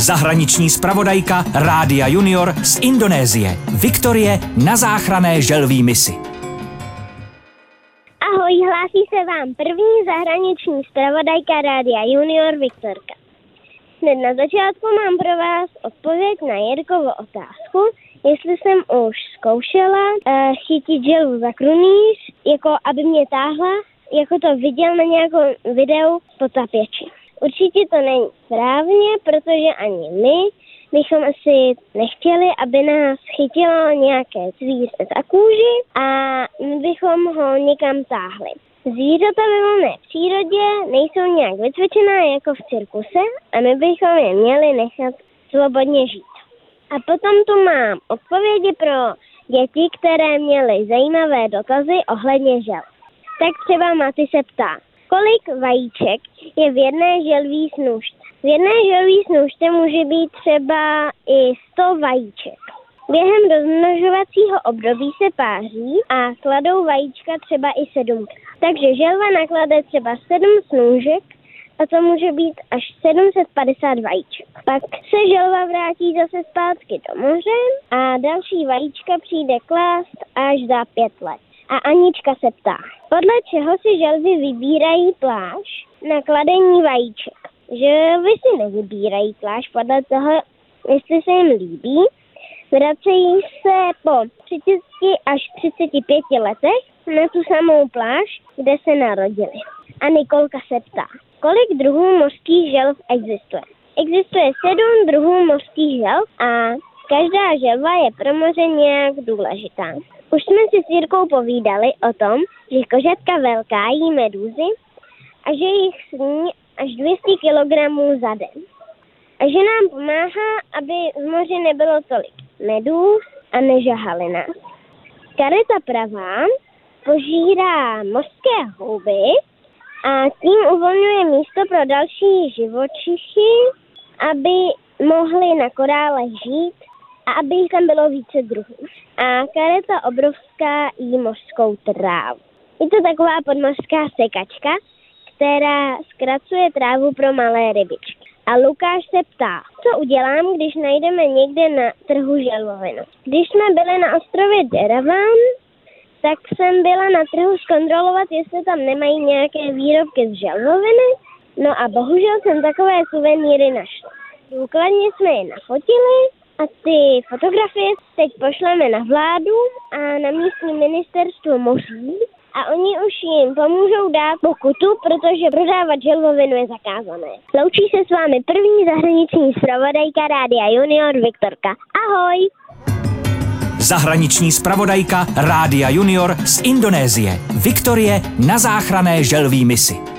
Zahraniční zpravodajka Rádia Junior z Indonésie. Viktorie na záchranné želví misi. Ahoj, hlásí se vám první zahraniční zpravodajka Rádia Junior Viktorka. Hned na začátku mám pro vás odpověď na Jirkovu otázku, jestli jsem už zkoušela chytit želvu za krunýř, jako aby mě táhla, jako to viděl na nějakém videu po tapěči. Určitě to není správně, protože ani my bychom asi nechtěli, aby nás chytilo nějaké zvíře za kůži a my bychom ho někam táhli. Zvířata ve volné přírodě nejsou nějak vycvičená jako v cirkuse a my bychom je měli nechat svobodně žít. A potom tu mám odpovědi pro děti, které měly zajímavé dotazy ohledně želv. Tak třeba Maty se ptá, kolik vajíček je v jedné želví snůšce? V jedné želví snůšce může být třeba i 100 vajíček. Během rozmnožovacího období se páří a kladou vajíčka třeba i 7. Takže želva naklade třeba 7 snůžek a to může být až 750 vajíček. Pak se želva vrátí zase zpátky do moře a další vajíčka přijde klást až za 5 let. A Anička se ptá, podle čeho si želvy vybírají pláž na kladení vajíček? Želvy si nevybírají pláž podle toho, jestli se jim líbí. Vracejí se po 30 až 35 letech na tu samou pláž, kde se narodili. A Nikolka se ptá, kolik druhů mořských želv existuje? Existuje 7 druhů mořských želv a každá želva je pro moře nějak důležitá. Už jsme si s Jirkou povídali o tom, že kožatka velká jí medúzy a že jich sní až 200 kg za den. A že nám pomáhá, aby v moři nebylo tolik medúz a nežahali nás. Kareta pravá požírá mořské houby a tím uvolňuje místo pro další živočichy, aby mohly na korálech žít a aby jich tam bylo více druhů. A kareta obrovská jí mořskou trávu. Je to taková podmořská sekačka, která zkracuje trávu pro malé rybičky. A Lukáš se ptá, co udělám, když najdeme někde na trhu želvovinu. Když jsme byli na ostrově Deravan, tak jsem byla na trhu zkontrolovat, jestli tam nemají nějaké výrobky z želvoviny. No a bohužel jsem takové suvenýry našla. Důkladně jsme je nafotili a ty fotografie teď pošleme na vládu a na místní ministerstvo moří. A oni už jim pomůžou dát pokutu, protože prodávat želvovinu je zakázané. Loučí se s vámi první zahraniční zpravodajka Rádia Junior Viktorka. Ahoj! Zahraniční zpravodajka Rádia Junior z Indonésie. Viktorie na záchranné želví misi.